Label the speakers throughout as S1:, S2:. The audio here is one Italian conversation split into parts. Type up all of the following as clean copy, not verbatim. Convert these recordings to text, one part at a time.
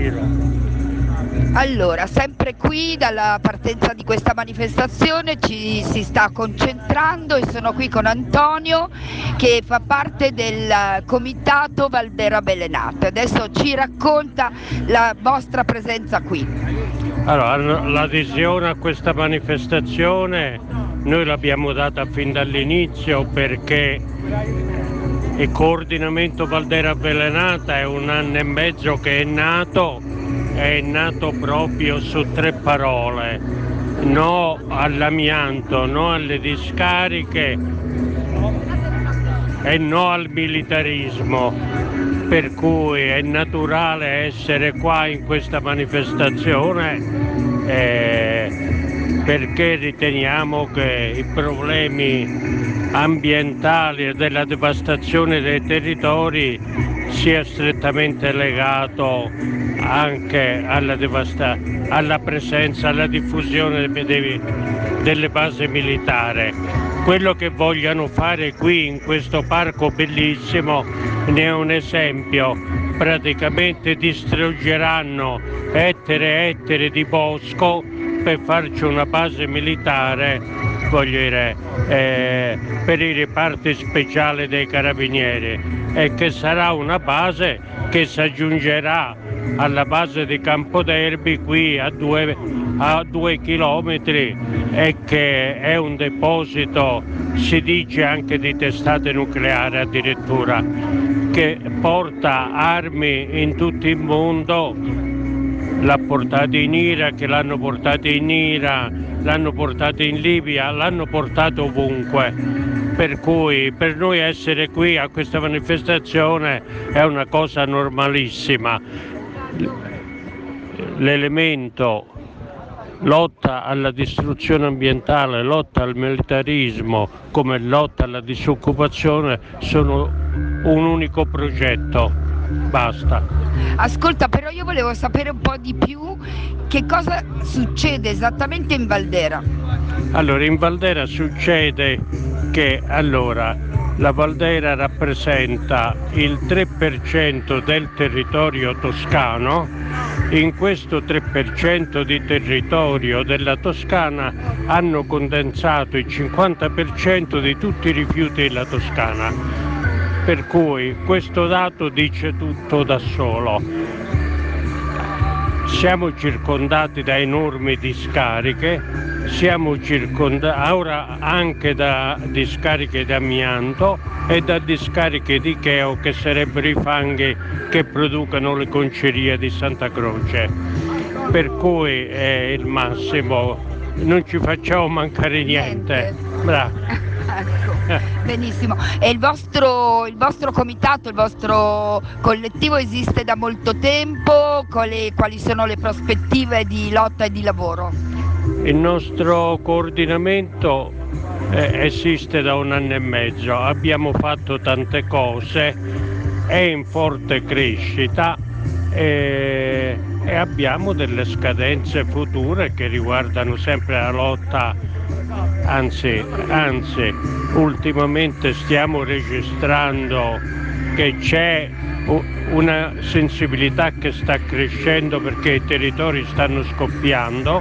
S1: giro.
S2: Allora, sempre qui dalla partenza di questa manifestazione ci si sta concentrando e sono qui con Antonio che fa parte del comitato Valdera Belenate. Adesso ci racconta la vostra presenza qui.
S1: Allora, l'adesione a questa manifestazione noi l'abbiamo data fin dall'inizio perché il coordinamento Valdera Belenata è 1 anno e mezzo che è nato proprio su 3 parole: no all'amianto, no alle discariche e no al militarismo, per cui è naturale essere qua in questa manifestazione perché riteniamo che i problemi ambientali e della devastazione dei territori sia strettamente legato anche alla presenza, alla diffusione delle basi militari. Quello che vogliono fare qui in questo parco bellissimo ne è un esempio: praticamente distruggeranno ettari e ettari di bosco per farci una base militare, voglio dire, per i reparti speciali dei carabinieri, e che sarà una base che si aggiungerà alla base di Campoderbi qui a 2 chilometri, e che è un deposito, si dice, anche di testate nucleari addirittura, che porta armi in tutto il mondo. L'ha portato in Iraq, l'hanno portato in Iran, l'hanno portato in Libia, l'hanno portato ovunque. Per cui per noi essere qui a questa manifestazione è una cosa normalissima. L'elemento lotta alla distruzione ambientale, lotta al militarismo, come lotta alla disoccupazione sono un unico progetto. Basta.
S2: Ascolta, però io volevo sapere un po' di più che cosa succede esattamente in Valdera.
S1: Allora, in Valdera succede che la Valdera rappresenta il 3% del territorio toscano. In questo 3% di territorio della Toscana hanno condensato il 50% di tutti i rifiuti della Toscana. Per cui questo dato dice tutto da solo. Siamo circondati da enormi discariche, siamo circondati ora anche da discariche di amianto e da discariche di cheo, che sarebbero i fanghi che producono le concerie di Santa Croce. Per cui è il massimo, non ci facciamo mancare niente. Bravo.
S2: Ecco, benissimo. E il vostro comitato, il vostro collettivo esiste da molto tempo? Quali sono le prospettive di lotta e di lavoro?
S1: Il nostro coordinamento esiste da 1 anno e mezzo, abbiamo fatto tante cose, è in forte crescita e abbiamo delle scadenze future che riguardano sempre la lotta. Anzi, ultimamente stiamo registrando che c'è una sensibilità che sta crescendo perché i territori stanno scoppiando,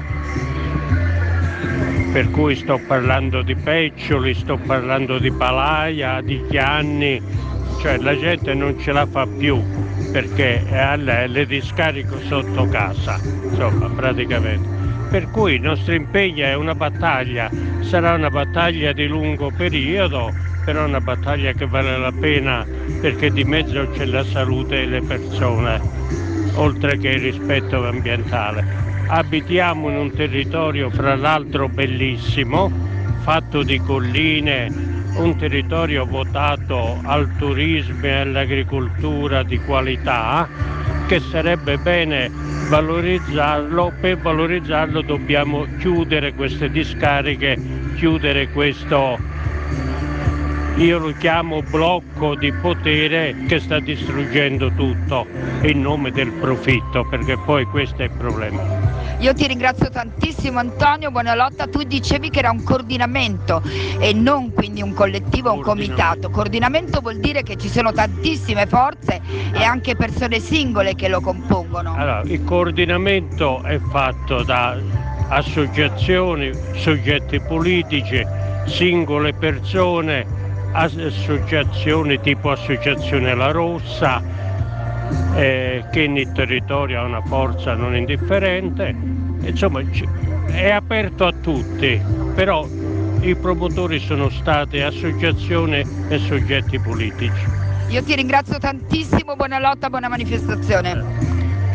S1: per cui sto parlando di Peccioli, sto parlando di Palaia, di Chianni, cioè la gente non ce la fa più perché le discarico sotto casa, insomma, praticamente. Per cui il nostro impegno è una battaglia, sarà una battaglia di lungo periodo, però una battaglia che vale la pena perché di mezzo c'è la salute delle persone, oltre che il rispetto ambientale. Abitiamo in un territorio fra l'altro bellissimo, fatto di colline, un territorio votato al turismo e all'agricoltura di qualità, che sarebbe bene valorizzarlo. Per valorizzarlo dobbiamo chiudere queste discariche, chiudere questo, io lo chiamo blocco di potere che sta distruggendo tutto in nome del profitto, perché poi questo è il problema.
S2: Io ti ringrazio tantissimo Antonio, buona lotta. Tu dicevi che era un coordinamento e non quindi un collettivo o un comitato. Coordinamento vuol dire che ci sono tantissime forze e anche persone singole che lo compongono.
S1: Allora, il coordinamento è fatto da associazioni, soggetti politici, singole persone, associazioni tipo Associazione La Rossa, che nel territorio ha una forza non indifferente, insomma è aperto a tutti, però i promotori sono stati associazioni e soggetti politici.
S2: Io ti ringrazio tantissimo, buona lotta, buona manifestazione.